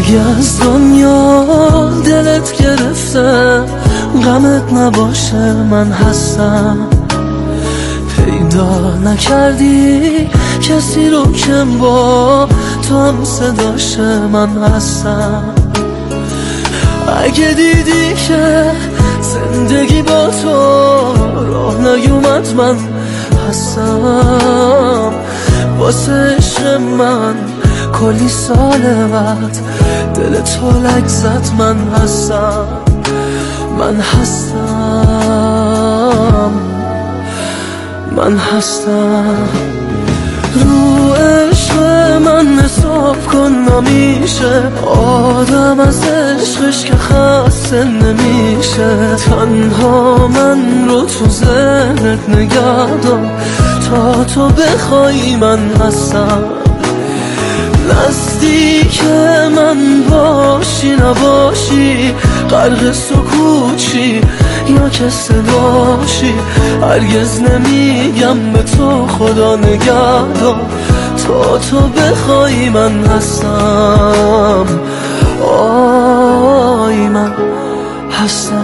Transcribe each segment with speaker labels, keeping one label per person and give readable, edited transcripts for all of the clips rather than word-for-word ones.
Speaker 1: اگه از دنیا دلت گرفته غمت نباشه من هستم. پیدا نکردی کسی رو که با تو هم صداشه من هستم. اگه دیدی که زندگی با تو راه نیومد من هستم. واسه عشق من کلی سال بعد دل تو لک زد من هستم. من هستم، من هستم. رو عشق من حساب کن نمیشه، آدم از عشقش که خسته نمیشه. تنها من رو تو ذهنت نگه دار تا تو بخوای من هستم. نزدیک من باشی نباشی، غرق سکوتی یا که صداشی، هرگز نمیگم به تو خدا نگهدار تا تو بخوای من هستم. آی من هستم.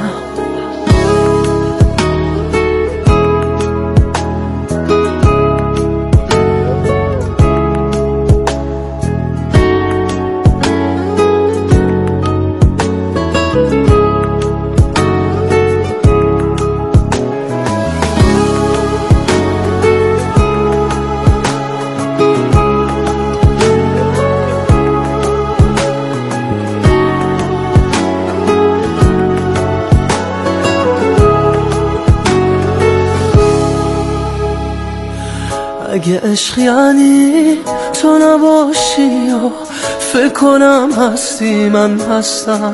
Speaker 1: اگه عشق یعنی تو نباشی یا فکر کنم هستی من هستم.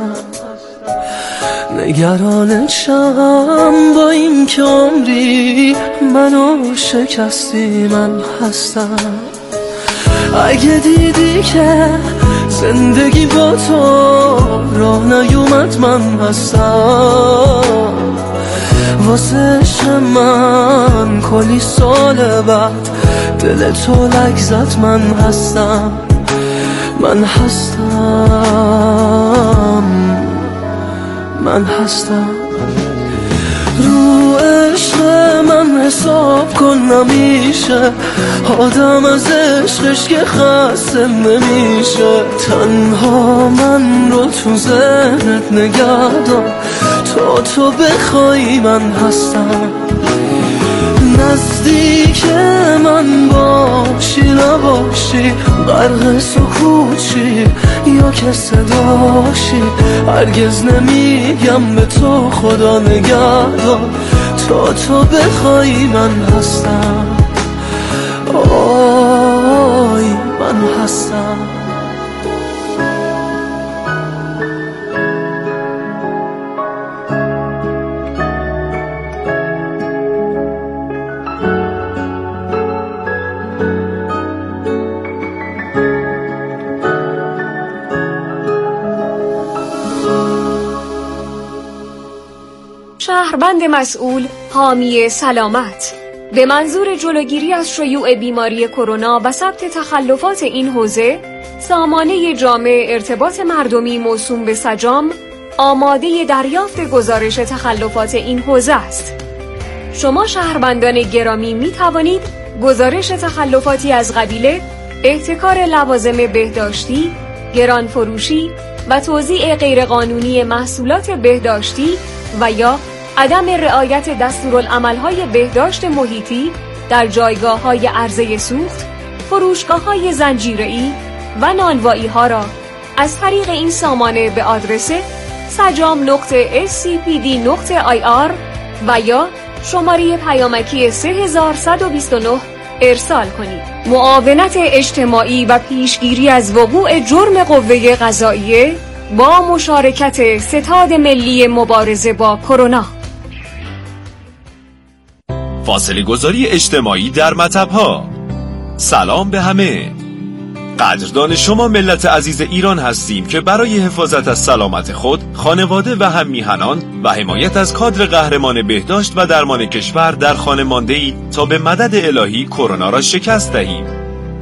Speaker 1: نگرانشم با این که عمری منو شکستی من هستم. اگه دیدی که زندگی با تو راه نیومد من هستم. واسه عشق من کلی سال بعد دل تو لک زد من هستم. من هستم، من هستم. رو عشق من حساب کن نمیشه، آدم از عشقش که خسته نمیشه. تنها من رو تو ذهنت نگه دار تا تو بخوای من هستم. نزدیک من باشی نباشی، غرق سکوتی یا که صداشی، هرگز نمیگم به تو خدا نگهدار تا تو بخوای من هستم. آی من هستم.
Speaker 2: شهروند مسئول حامی سلامت به منظور جلوگیری از شیوع بیماری کرونا و ثبت تخلفات این حوزه، سامانه جامع ارتباط مردمی موسوم به سجام آماده دریافت گزارش تخلفات این حوزه است. شما شهروندان گرامی می توانید گزارش تخلفاتی از قبیل احتکار لوازم بهداشتی، گرانفروشی و توزیع غیرقانونی محصولات بهداشتی و یا عدم رعایت دستورالعمل‌های بهداشت محیطی در جایگاه‌های عرضه سوخت، فروشگاه‌های زنجیره‌ای و نانوایی‌ها را از طریق این سامانه به آدرس sajam.scpd.ir و یا شماره پیامکی 3129 ارسال کنید. معاونت اجتماعی و پیشگیری از وقوع جرم قوه قضاییه با مشارکت ستاد ملی مبارزه با کرونا.
Speaker 3: فاصله گذاری اجتماعی در مطب‌ها. سلام به همه. قدردان شما ملت عزیز ایران هستیم که برای حفاظت از سلامت خود، خانواده و هم میهنان و حمایت از کادر قهرمان بهداشت و درمان کشور در خانه مانده‌اید تا به مدد الهی کرونا را شکست دهیم.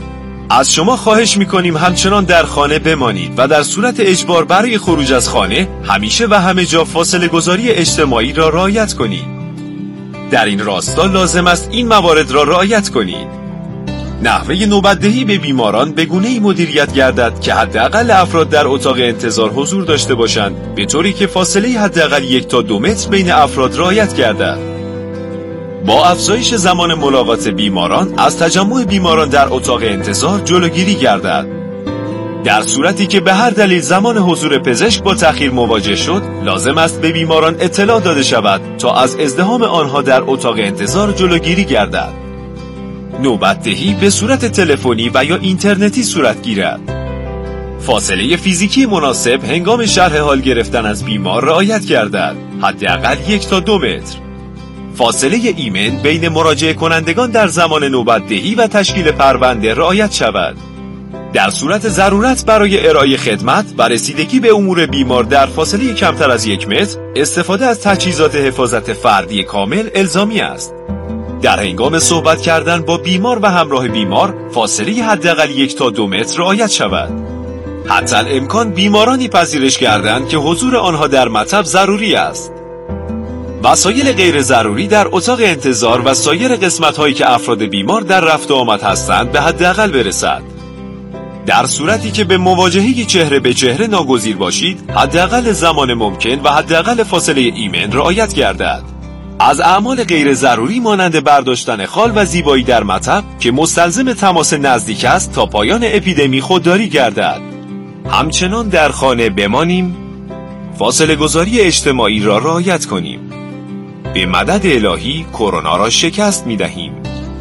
Speaker 3: از شما خواهش میکنیم همچنان در خانه بمانید و در صورت اجبار برای خروج از خانه همیشه و همه جا فاصله گذاری اجتماعی را رعایت کنید. در این راستا لازم است این موارد را رعایت کنید. نحوه نوبت‌دهی به بیماران به گونه‌ای مدیریت گردد که حداقل افراد در اتاق انتظار حضور داشته باشند، به طوری که فاصله حداقل 1 تا 2 متر بین افراد رعایت گردد. با افزایش زمان ملاقات بیماران از تجمع بیماران در اتاق انتظار جلوگیری گردد. در صورتی که به هر دلیل زمان حضور پزشک با تأخیر مواجه شد، لازم است به بیماران اطلاع داده شود تا از ازدحام آنها در اتاق انتظار جلوگیری گردد. نوبت‌دهی به صورت تلفنی و یا اینترنتی صورت گیرد. فاصله فیزیکی مناسب هنگام شرح حال گرفتن از بیمار رعایت گردد، حداقل 1 تا 2 متر. فاصله ایمن بین مراجعه کنندگان در زمان نوبت‌دهی و تشکیل پرونده رعایت شود. در صورت ضرورت برای ارائه خدمت و رسیدگی به امور بیمار در فاصله کمتر از 1 متر، استفاده از تجهیزات حفاظت فردی کامل الزامی است. در هنگام صحبت کردن با بیمار و همراه بیمار فاصله حداقل 1 تا 2 متر رعایت شود. حتی الامکان بیمارانی پذیرش کردند که حضور آنها در مطب ضروری است. وسایل غیر ضروری در اتاق انتظار و سایر قسمت‌هایی که افراد بیمار در رفت و آمد هستند به حداقل برسد. در صورتی که به مواجهه چهره به چهره ناگزیر باشید، حداقل زمان ممکن و حداقل فاصله ایمن رعایت گردد. از اعمال غیر ضروری مانند برداشتن خال و زیبایی در مطب که مستلزم تماس نزدیک است تا پایان اپیدمی خودداری گردد. همچنان در خانه بمانیم، فاصله گذاری اجتماعی را رعایت کنیم. به مدد الهی کرونا را شکست می‌دهیم.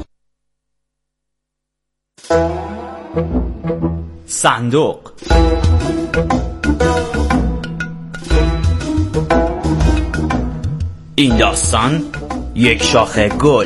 Speaker 4: صندوق. این داستان یک شاخه گل.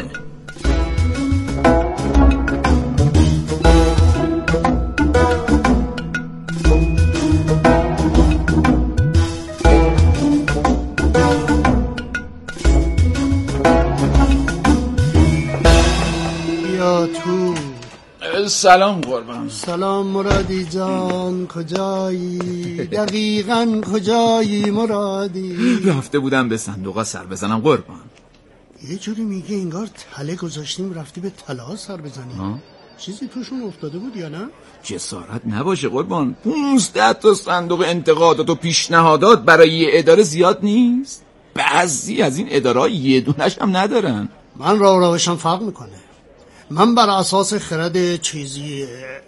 Speaker 5: یا تو.
Speaker 6: سلام قربان.
Speaker 5: سلام مرادی جان، کجایی؟ دقیقاً کجایی مرادی؟
Speaker 6: رفته بودم به صندوقا سر بزنم قربان.
Speaker 5: یه جوری میگه انگار تله گذاشتیم رفتی به تله سر بزنی. چیزی توشون افتاده بود یا نه؟
Speaker 6: جسارت نباشه قربان. 15 تا صندوق انتقادات و پیشنهادات برای یه اداره زیاد نیست؟ بعضی از این اداره‌ها یه دونش هم ندارن.
Speaker 5: من روشم فرق میکنه. من بر اساس خرد چیزی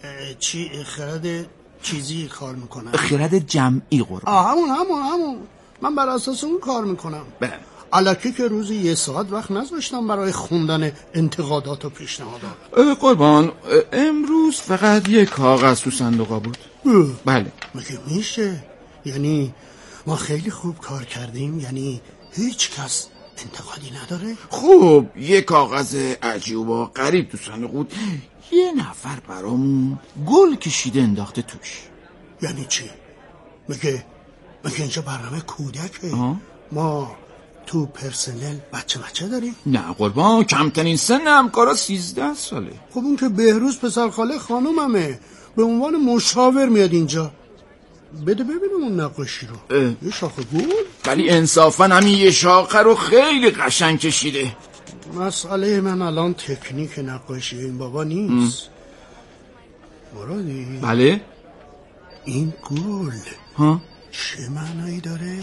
Speaker 5: کار میکنم.
Speaker 6: خرد جمعی قربان.
Speaker 5: همون من بر اساس اون کار میکنم.
Speaker 6: بله.
Speaker 5: الکی که روزی 1 ساعت وقت نذاشتم برای خوندن انتقادات و پیشنهادات.
Speaker 6: قربان امروز فقط 1 کاغذ تو صندوقا بود. بله.
Speaker 5: مگه میشه؟ یعنی ما خیلی خوب کار کردیم؟ یعنی هیچ کس انتقادی نداره؟
Speaker 6: خب 1 کاغذ عجیب و غریب تو صندوق بود. یه نفر برامون گل کشیده انداخته توش.
Speaker 5: یعنی چی؟ مگه اینجا برنامه کودکه؟ ما تو پرسنل بچه داریم؟
Speaker 6: نه قربان، کمترین سن همکارا 13 ساله.
Speaker 5: خب اون که بهروز پسر خاله خانوممه، به عنوان مشاور میاد اینجا. بده ببینم اون نقاشی رو. یه شاخه گل؟
Speaker 6: ولی انصافا همین یه شاخه رو خیلی قشنگ کشیده.
Speaker 5: مسئله من الان تکنیک نقاشی این بابا نیست. مرادی؟
Speaker 6: بله؟
Speaker 5: این گل چه معنایی داره؟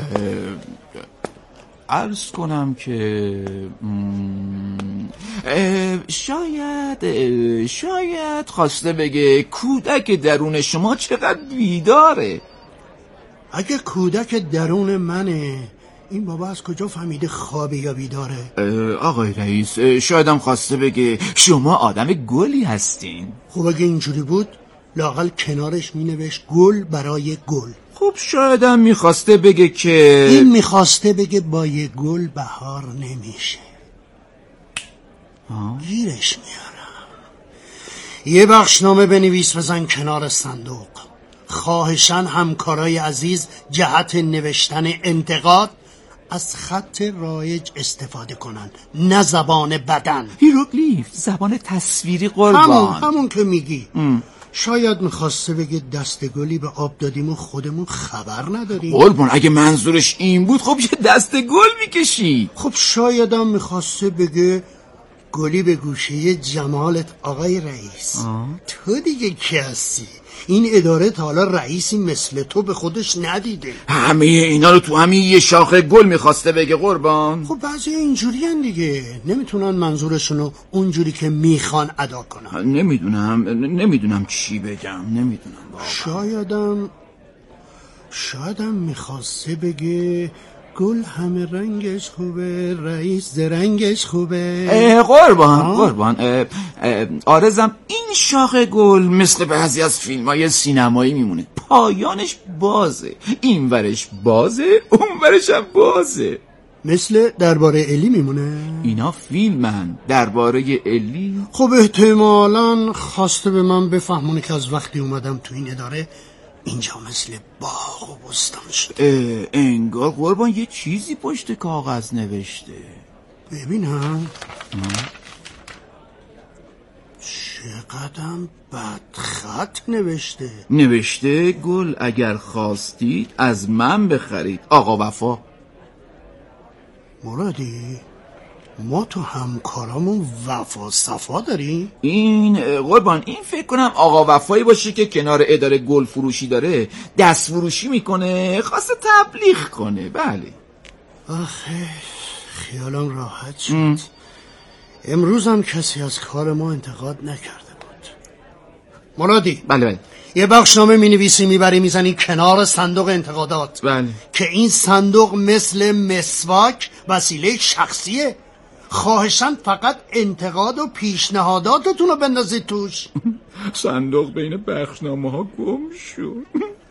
Speaker 6: عرض کنم که شاید خواسته بگه کودک درون شما چقدر بیداره.
Speaker 5: اگه کودک درون منه، این بابا از کجا فهمیده خوابه یا بیداره؟
Speaker 6: آقای رئیس شاید هم خواسته بگه شما آدم گلی هستین.
Speaker 5: خب اگه اینجوری بود لااقل کنارش مینوشت گل برای گل.
Speaker 6: خب شاید هم میخواسته بگه که
Speaker 5: این میخواسته بگه با یه گل بهار نمیشه. گیرش میارم. یه بخشنامه بنویس بزن کنار صندوق. خواهشاً همکارای عزیز جهت نوشتن انتقاد از خط رایج استفاده کنن، نه زبان بدن.
Speaker 6: هیروگلیف، زبان تصویری قربان.
Speaker 5: همون که میگی. شاید میخواسته بگه دستگلی به آب دادیم و خودمون خبر نداریم.
Speaker 6: قربان اگه منظورش این بود خب یه دستگل میکشی.
Speaker 5: خب شایدم میخواسته بگه گلی به گوشه جمالت آقای رئیس. تو دیگه کی هستی؟ این اداره تا حالا رئیسی مثل تو به خودش ندیده.
Speaker 6: همه اینا رو تو همین یه شاخه گل میخواسته بگه قربان.
Speaker 5: خب بعضی اینجوری هن دیگه، نمیتونن منظورشونو اونجوری که میخوان ادا کنن.
Speaker 6: نمیدونم چی بگم، نمیدونم بابا. شایدم میخواسته بگه گل همه رنگش خوبه، رئیس رنگش خوبه. قربان آرزم، این شاخه گل مثل بعضی از فیلم‌های سینمایی میمونه، پایانش بازه، این ورش بازه اون ورش هم بازه.
Speaker 5: مثل درباره الی میمونه.
Speaker 6: اینا فیلمن، درباره الی.
Speaker 5: خب احتمالاً خواسته به من بفهمونه که از وقتی اومدم تو این اداره اینجا مثل باغ و بستان شده.
Speaker 6: انگار قربان یه چیزی پشت کاغذ نوشته.
Speaker 5: ببینم. چقدرم بدخط نوشته
Speaker 6: گل اگر خواستید از من بخرید آقا وفا.
Speaker 5: مرادی ما تو همکارامون وفا صفا داریم؟
Speaker 6: این قربان این فکر کنم آقا وفایی باشه که کنار اداره گل فروشی داره دست فروشی میکنه، خواسته تبلیغ کنه. بله.
Speaker 5: آخه خیالم راحت شد. امروز هم کسی از کار ما انتقاد نکرده بود. مرادی.
Speaker 6: بله.
Speaker 5: یه بخشنامه مینویسی میبری میزنی کنار صندوق انتقادات.
Speaker 6: بله.
Speaker 5: که این صندوق مثل مسواک وسیله شخصیه. خواهشاً فقط انتقاد و پیشنهاداتتون رو بندازید توش.
Speaker 6: صندوق بین بخشنامه ها گم شد.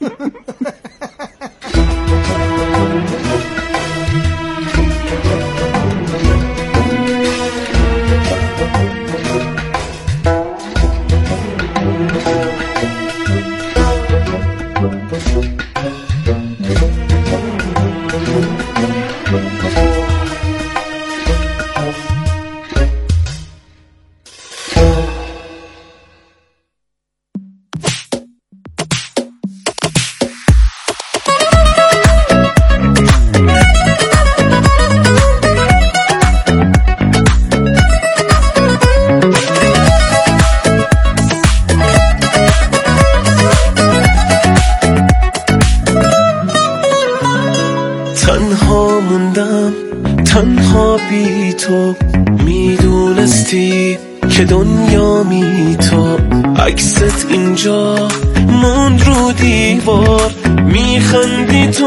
Speaker 1: تنها بی تو میدونستی که دنیا می تو عکست اینجا موند رو دیوار میخندی تو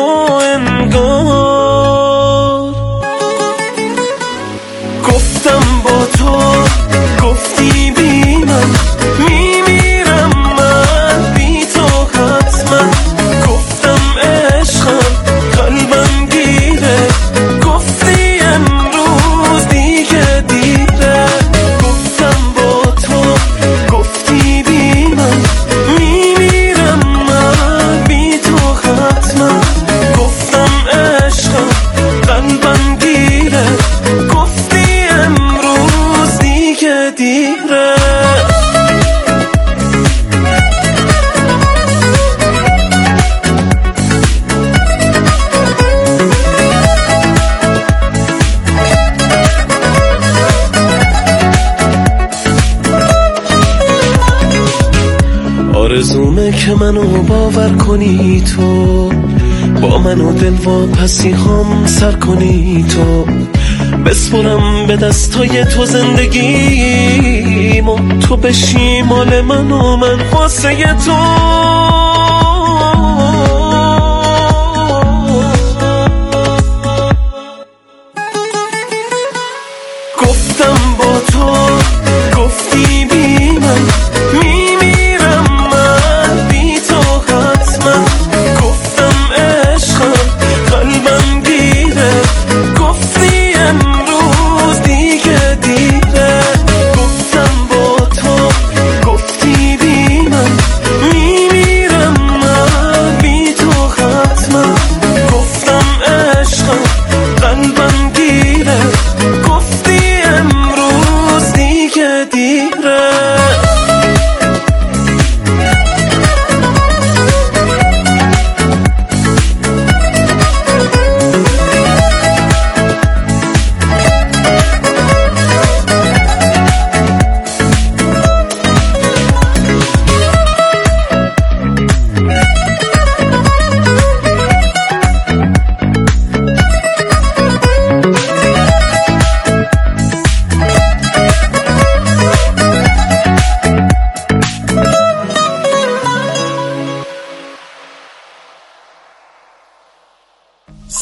Speaker 1: انگار گفتم با تو گفتی بی من میمیرم من بی تو حتما گفتم عشقم قلبم گیره گفتی امروز دیگه دیره گفتم با تو گفتی بی من میمیرم من بی تو حتما گفتم عشقم قلبم گیره گفتی امروز دیگه دیره آرزومه که منو باور کنی تو با منو دل و پسی هم سر کنی تو بسپرم به دستای تو زندگیم و تو بشی مال من و من واسه تو گفتم با تو گفتی بی من میمیرم من بی تو حتما گفتم عشقم قلبم گیره گفتی امروز دیگه دیره گفتم با تو گفتی بی من میمیرم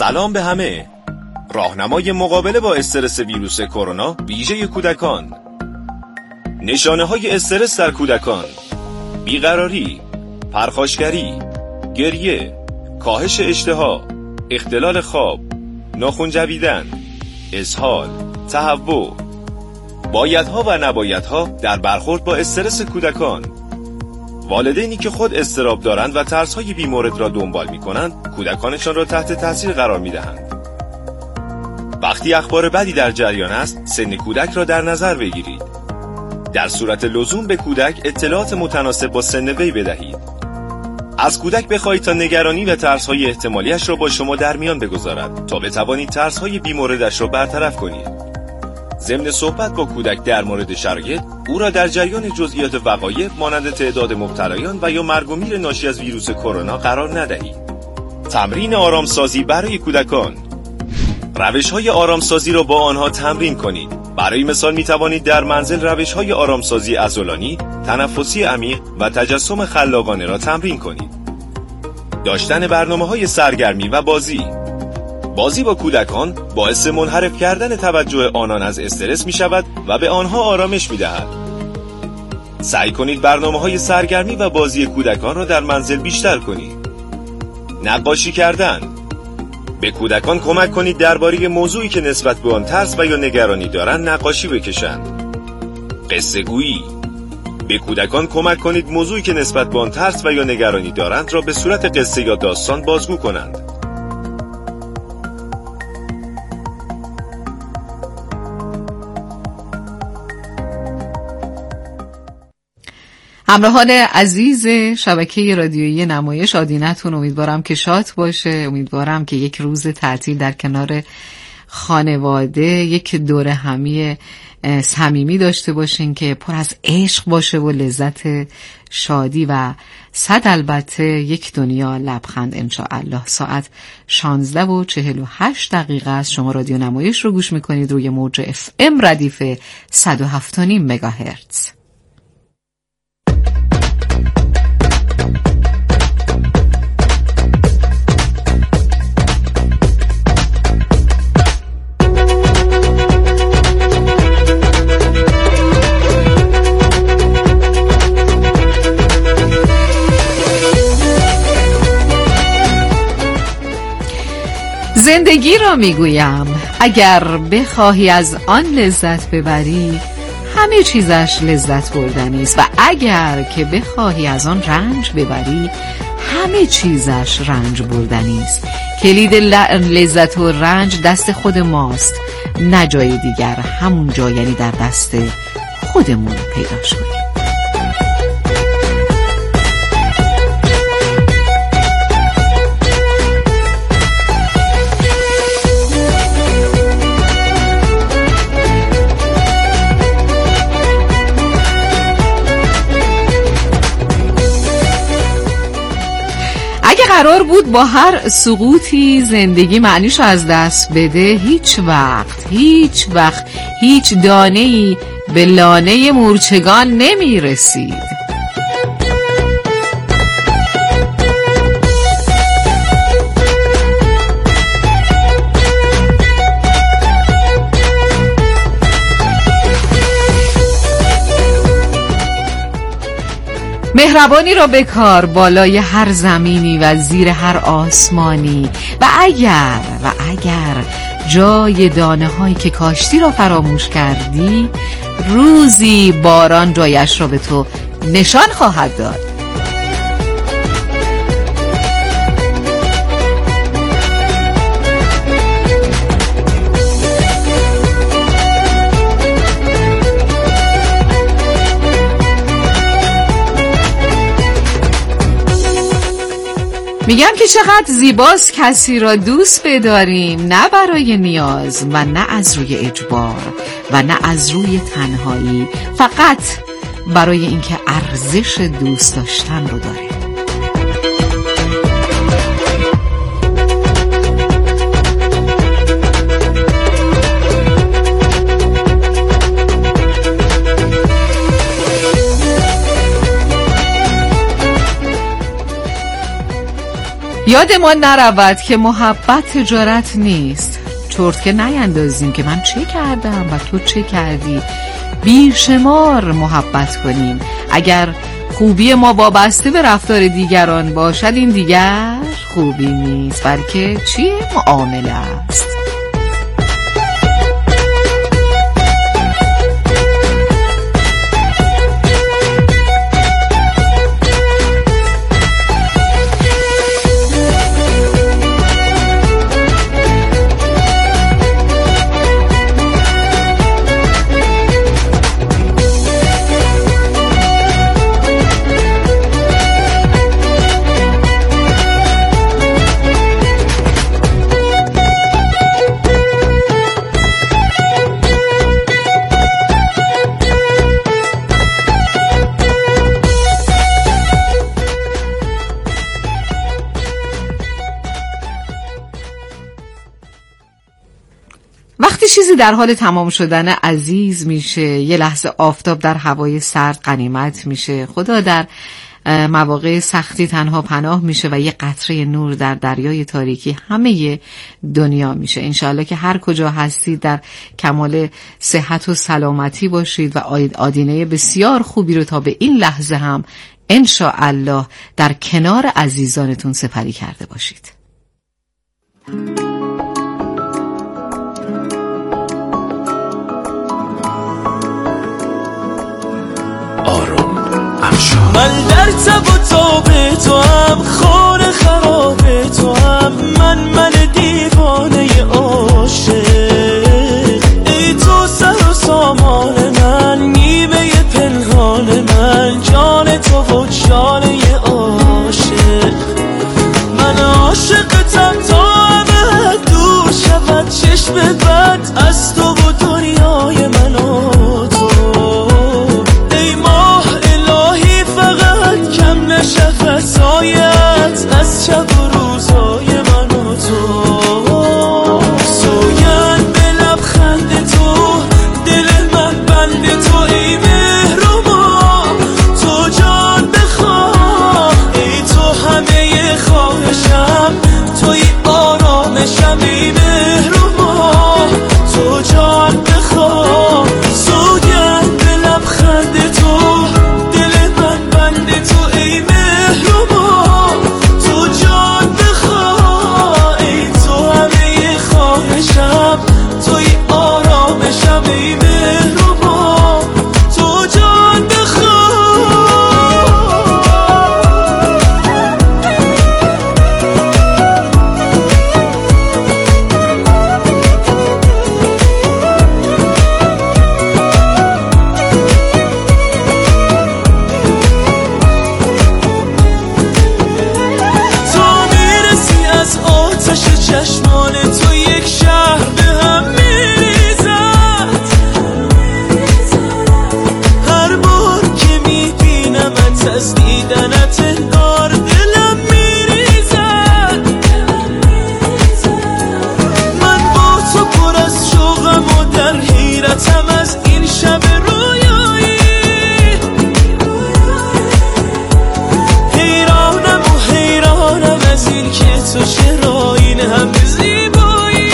Speaker 3: سلام به همه. راهنمای مقابله با استرس ویروس کرونا ویژه کودکان. نشانه های استرس در کودکان: بیقراری، پرخاشگری، گریه، کاهش اشتها، اختلال خواب، ناخن جویدن، اسهال، تهوع. بایدها و نبایدها در برخورد با استرس کودکان. والدینی که خود اضطراب دارند و ترس‌های بیمورد را دنبال می‌کنند، کودکانشان را تحت تاثیر قرار می‌دهند. وقتی اخبار بدی در جریان است، سن کودک را در نظر بگیرید. در صورت لزوم به کودک اطلاعات متناسب با سن وی بدهید. از کودک بخواهید تا نگرانی و ترس‌های احتمالیش را با شما در میان بگذارد تا بتوانید ترس‌های بیموردش را برطرف کنید. ضمن صحبت با کودک در مورد شرایط، او را در جریان جزئیات وقایع مانند تعداد مبتلایان و یا مرگ و میر ناشی از ویروس کرونا قرار ندهید. تمرین آرامسازی برای کودکان. روش‌های آرامسازی را با آنها تمرین کنید. برای مثال می توانید در منزل روش‌های آرامسازی عضلانی، تنفسی عمیق و تجسم خلاقانه را تمرین کنید. داشتن برنامه‌های سرگرمی و بازی با کودکان باعث منحرف کردن توجه آنان از استرس می شود و به آنها آرامش می دهد. سعی کنید برنامه‌های سرگرمی و بازی کودکان را در منزل بیشتر کنید. نقاشی کردن. به کودکان کمک کنید درباره موضوعی که نسبت به آن ترس و یا نگرانی دارند نقاشی بکشند. قصه گویی. به کودکان کمک کنید موضوعی که نسبت به آن ترس و یا نگرانی دارند را به صورت قصه یا داستان بازگو کنند.
Speaker 7: همراهان عزیز شبکه رادیویی نمایش، آدینتون امیدوارم که شاد باشه. امیدوارم که یک روز تعطیل در کنار خانواده، یک دوره همی صمیمی داشته باشین که پر از عشق باشه و لذت شادی و صد البته یک دنیا لبخند انشاءالله. ساعت 16:48 است. شما رادیو نمایش رو گوش میکنید روی موج FM ردیف 107.5 مگاهرتز. زندگی را میگویم اگر بخواهی از آن لذت ببری، همه چیزش لذت بردنی است و اگر که بخواهی از آن رنج ببری، همه چیزش رنج بردنی است. کلید لذت و رنج دست خود ماست، نه جای دیگر. همون جا، یعنی در دست خودمون پیداش کنیم. قرار بود با هر سقوطی زندگی معنیشو از دست بده، هیچ وقت هیچ دانه‌ای به لانه مورچگان نمی رسید. مهربانی را بکار بالای هر زمینی و زیر هر آسمانی و اگر جای دانه هایی که کاشتی را فراموش کردی، روزی باران جایش را به تو نشان خواهد داد. میگم که چقدر زیباست کسی را دوست بداریم، نه برای نیاز و نه از روی اجبار و نه از روی تنهایی، فقط برای اینکه ارزش دوست داشتن رو داره. یادمان نرود که محبت تجارت نیست. چرت که نیندازیم که من چه کردم و تو چه کردی. بیشمار محبت کنیم. اگر خوبی ما وابسته به رفتار دیگران باشد، این دیگر خوبی نیست، بلکه چیه؟ معامله است. وقتی چیزی در حال تمام شدن عزیز میشه، یه لحظه آفتاب در هوای سرد غنیمت میشه، خدا در مواقع سختی تنها پناه میشه و یه قطره نور در دریای تاریکی همه دنیا میشه. انشاءالله که هر کجا هستید در کمال صحت و سلامتی باشید و آدینه بسیار خوبی رو تا به این لحظه هم انشاءالله در کنار عزیزانتون سپری کرده باشید.
Speaker 1: من در تب و تاب تو هم، خانه خراب تو هم، من دیوانه عاشق. ای تو سر و سامان من، نیمه پنهان من، جان تو و جانه عاشق. من عاشقتم تا ابد دور شود چشم بد از تو و دنیای من و تو. سایت از شب و روزای من و تو، سوگند به لبخند تو، دل من بند تو. ای مهربا تو جان بخواه، ای تو همه خواهشم، توی آرامشم. ای مهربا تو جان بخواه، سوگند به لبخند تو، دل من بند تو. ای چشمان تو یک شهر به هم میریزد. هر بار که میبینمت از دیدنت انگار دلم میریزد. من با تو پر از شوقم و در حیرتم از این شب رویایی. حیرانم از این که تو چرا این همه زیبایی.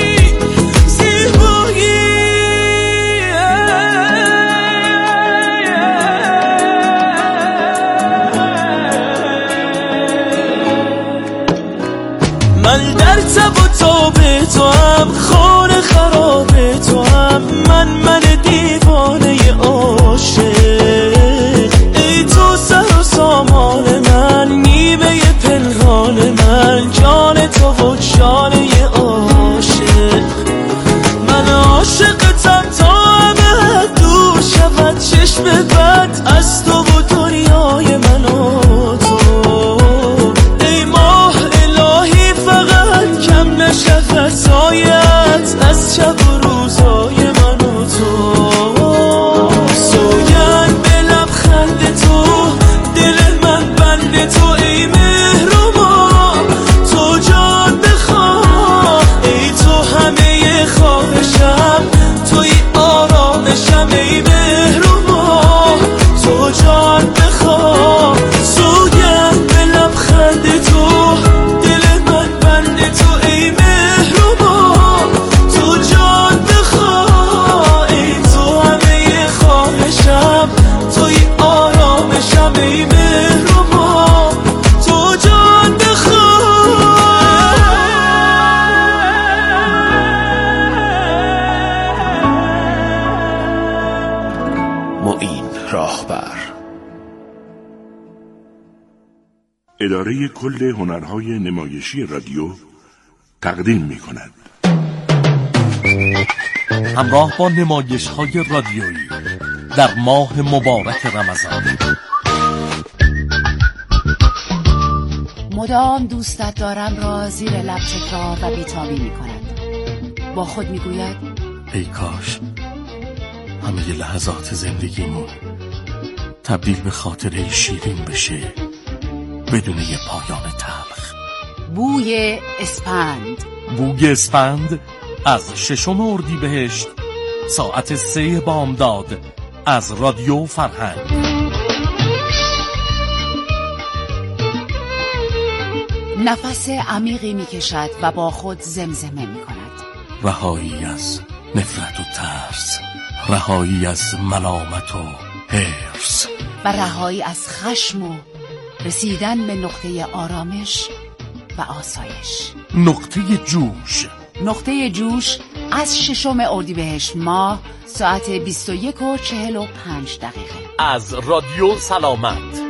Speaker 1: من در تب و تاب تو هم، خانه خراب تو هم، من دیوانه عاشق. ای تو سر و سامان من، نیمه پنهان من، جان تو و جانه عاشق. من عاشقتم تا ابد دور شود چشم بد از تو و دنیای من و تو. ای ماه الهی فقط کم نشود سایت از شب و روزای من و تو. سوگند به لبخند تو، دل من بند تو. ای مهربا تو جان بخواه، ای تو همه خواهشم، توی آرامشم. ای مهربا
Speaker 3: معین راهبر.
Speaker 8: اداره کل هنرهای نمایشی رادیو تقدیم می‌کند.
Speaker 9: همراه با نمایش‌های رادیویی در ماه مبارک رمضان،
Speaker 7: مدام دوستت دارم را زیر لب تکرار و بی‌تابی می‌کند. با خود می‌گوید
Speaker 9: ای کاش همه لحظات زندگیمون تبدیل به خاطره شیرین بشه بدون یه پایان تلخ.
Speaker 7: بوی اسپند.
Speaker 9: بوی اسپند از 6 اردیبهشت ساعت 3 بامداد از رادیو فرهنگ.
Speaker 7: نفس عمیقی می‌کشد و با خود زمزمه می‌کند.
Speaker 9: رهایی از نفرت و ترس، رهایی از ملامت و حرص،
Speaker 7: و رهایی از خشم و رسیدن به نقطه آرامش و آسایش.
Speaker 9: نقطه جوش.
Speaker 7: نقطه جوش از 6 اردیبهشت ماه ساعت 21:45
Speaker 9: از رادیو سلامت.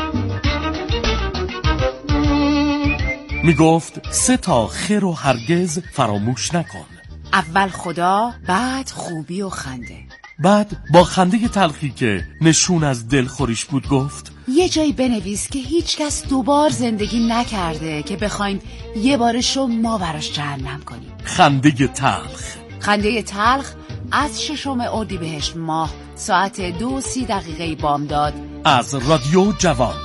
Speaker 9: می گفت 3 تا خیر و هرگز فراموش نکن.
Speaker 7: اول خدا، بعد خوبی و خنده.
Speaker 9: بعد با خنده تلخی که نشون از دلخوریش بود گفت
Speaker 7: یه جایی بنویس که هیچ کس 2 بار زندگی نکرده که بخوایم یه بارشو ما براش جهنم کنیم.
Speaker 9: خنده تلخ.
Speaker 7: خنده تلخ از 6 اردیبهشت ماه ساعت 2:30 بامداد
Speaker 9: از رادیو جوان.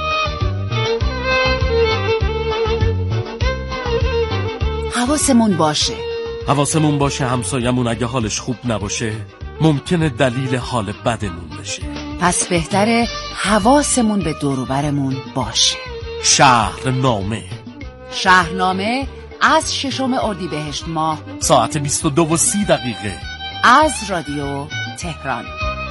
Speaker 9: حواسمون باشه همسایمون اگه حالش خوب نباشه ممکنه دلیل حال بدمون بشه.
Speaker 7: پس بهتره حواسمون به دور و برمون باشه. شهرنامه از 6 اردیبهشت ماه
Speaker 9: ساعت 22:30
Speaker 7: از رادیو تهران.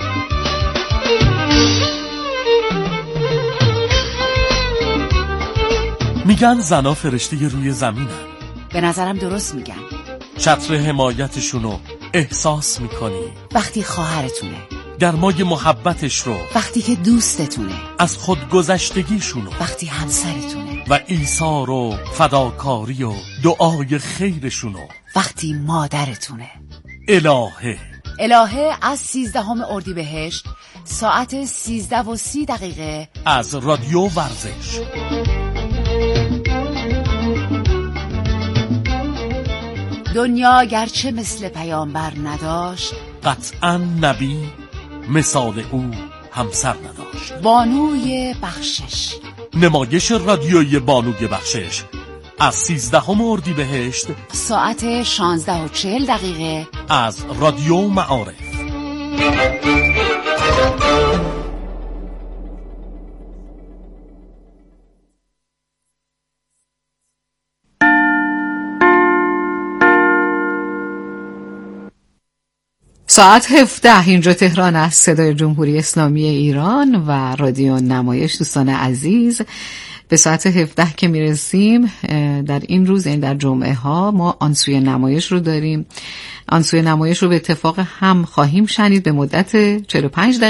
Speaker 9: میگن زنا فرشته روی زمینن.
Speaker 7: به نظرم درست میگن.
Speaker 9: چتر حمایتشونو احساس میکنی
Speaker 7: وقتی خواهرتونه،
Speaker 9: گرمای محبتش رو
Speaker 7: وقتی که دوستتونه،
Speaker 9: از خودگذشتگیشونو
Speaker 7: وقتی همسرتونه،
Speaker 9: و ایثار و فداکاری و دعای خیرشونو
Speaker 7: وقتی مادرتونه.
Speaker 9: الهه
Speaker 7: از 13 اردیبهشت ساعت 13:30
Speaker 9: از رادیو ورزش.
Speaker 7: دنیا گرچه مثل پیامبر نداشت،
Speaker 9: قطعا نبی مثال او همسر نداشت.
Speaker 7: بانوی بخشش.
Speaker 9: نمایش رادیویی بانوی بخشش از 13 اردیبهشت
Speaker 7: ساعت 16:40
Speaker 9: از رادیو معارف.
Speaker 7: ساعت 17 اینجا تهران است، صدای جمهوری اسلامی ایران و رادیو نمایش. دوستان عزیز، به ساعت 17 که میرسیم در این روز، یعنی در جمعه ها، ما آنسوی نمایش رو داریم. آنسوی نمایش رو به اتفاق هم خواهیم شنید به مدت 45 دقیقه